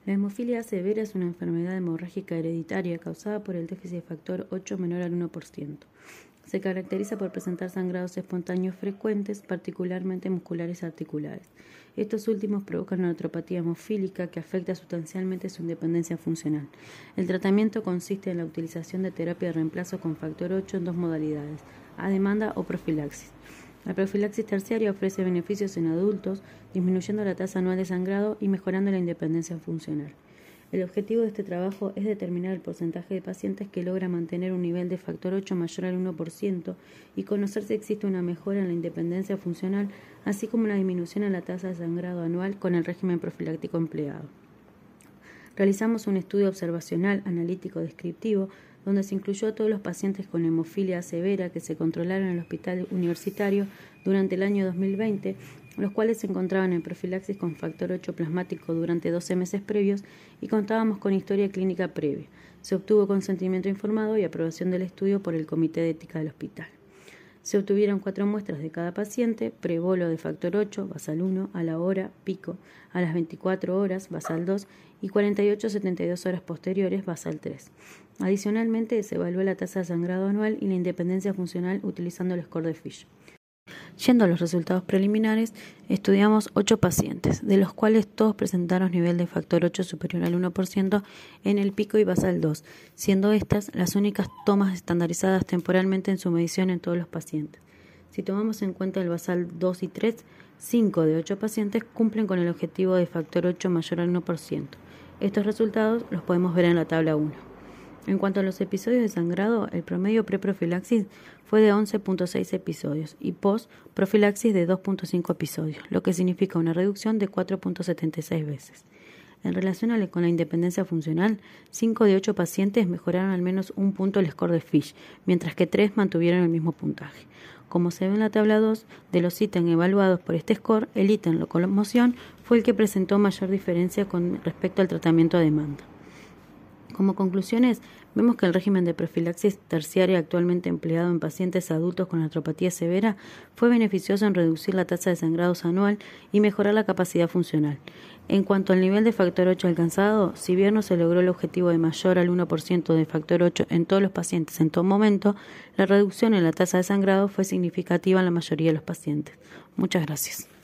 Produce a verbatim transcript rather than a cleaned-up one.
La hemofilia severa es una enfermedad hemorrágica hereditaria causada por el déficit de factor ocho menor al uno por ciento. Se caracteriza por presentar sangrados espontáneos frecuentes, particularmente musculares y articulares. Estos últimos provocan una neutropatía hemofílica que afecta sustancialmente su independencia funcional. El tratamiento consiste en la utilización de terapia de reemplazo con factor ocho en dos modalidades, a demanda o profilaxis. La profilaxis terciaria ofrece beneficios en adultos, disminuyendo la tasa anual de sangrado y mejorando la independencia funcional. El objetivo de este trabajo es determinar el porcentaje de pacientes que logra mantener un nivel de factor ocho mayor al uno por ciento y conocer si existe una mejora en la independencia funcional, así como una disminución en la tasa de sangrado anual con el régimen profiláctico empleado. Realizamos un estudio observacional, analítico, descriptivo, donde se incluyó a todos los pacientes con hemofilia severa que se controlaron en el hospital universitario durante el año dos mil veinte, los cuales se encontraban en profilaxis con factor ocho plasmático durante doce meses previos y contábamos con historia clínica previa. Se obtuvo consentimiento informado y aprobación del estudio por el Comité de Ética del hospital. Se obtuvieron cuatro muestras de cada paciente, prebolo de factor ocho, basal uno, a la hora, pico, a las veinticuatro horas, basal dos, y cuarenta y ocho a setenta y dos horas posteriores, basal tres. Adicionalmente, se evaluó la tasa de sangrado anual y la independencia funcional utilizando el score de Fish. Yendo a los resultados preliminares, estudiamos ocho pacientes, de los cuales todos presentaron nivel de factor ocho superior al uno por ciento en el pico y basal dos, siendo estas las únicas tomas estandarizadas temporalmente en su medición en todos los pacientes. Si tomamos en cuenta el basal dos y tres, cinco de ocho pacientes cumplen con el objetivo de factor ocho mayor al uno por ciento. Estos resultados los podemos ver en la tabla uno. En cuanto a los episodios de sangrado, el promedio pre-profilaxis fue de once punto seis episodios y post-profilaxis de dos punto cinco episodios, lo que significa una reducción de cuatro punto setenta y seis veces. En relación a la, con la independencia funcional, cinco de ocho pacientes mejoraron al menos un punto el score de Fish, mientras que tres mantuvieron el mismo puntaje. Como se ve en la tabla dos, de los ítems evaluados por este score, el ítem locomoción fue el que presentó mayor diferencia con respecto al tratamiento a demanda. Como conclusiones, vemos que el régimen de profilaxis terciaria actualmente empleado en pacientes adultos con artropatía severa fue beneficioso en reducir la tasa de sangrados anual y mejorar la capacidad funcional. En cuanto al nivel de factor ocho alcanzado, si bien no se logró el objetivo de mayor al uno por ciento de factor ocho en todos los pacientes en todo momento, la reducción en la tasa de sangrado fue significativa en la mayoría de los pacientes. Muchas gracias.